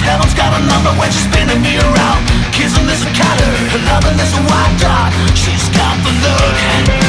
Heaven's got a number when she's spinning me around. Kissing is a color, loving is a white dot. She's got the look.